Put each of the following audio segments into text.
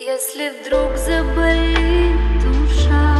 Если вдруг заболит душа,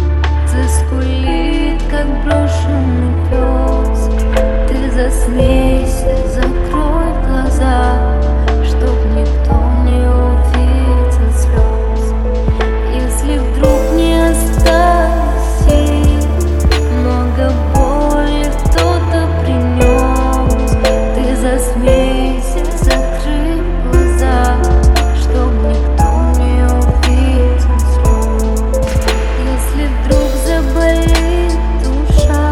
заскулит, как брошенный пес, ты засмейся, закрой глаза, чтоб никто не увидел слез. Если вдруг не осталось сил, много боли кто-то принес, ты засмейся, закрыв глаза, чтоб никто не увидел слез. Если вдруг заболит душа,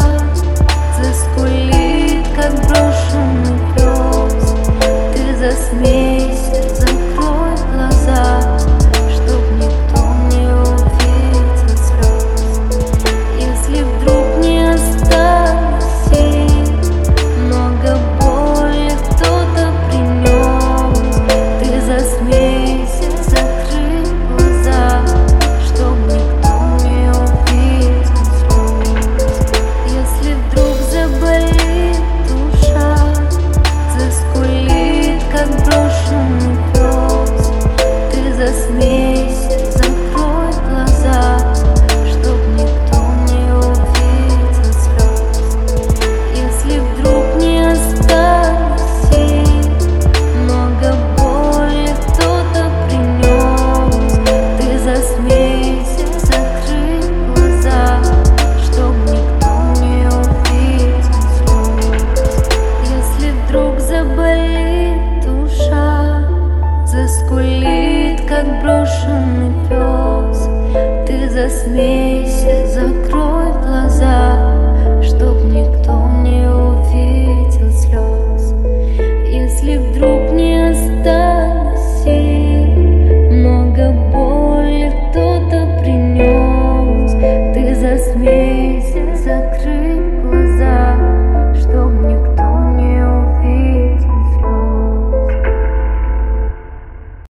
заскулит, как брошенный пес, ты засмейся, закрой глаза, чтоб никто не увидел слез. Если вдруг не осталось сил, много боли кто-то принес, ты засмейся, закрыв глаза, чтоб никто не увидел слез. Если вдруг заболит душа, заскулит, как брошенный пес, ты засмейся, закрой глаза, чтоб никто не увидел слез. Если вдруг не осталось сил, много боли кто-то принес, ты засмейся, закрыв глаза, чтоб никто не увидел слез. Если вдруг заболит душа, заскулит, как брошенный пес, ты засмейся, закрой глаза, чтоб никто не увидел слез. Если вдруг не осталось сил, много боли кто-то принес, ты засмейся, закрыв